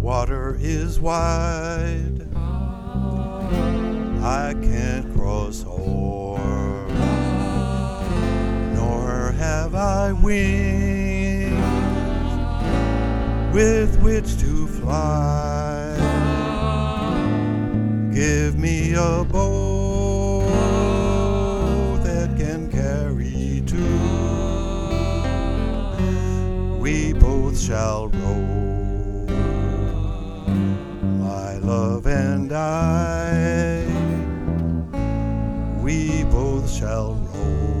water is wide, I can't cross o'er, nor have I wings with which to fly. Give me a boat that can carry two, we both shall row, my love and I, we both shall row.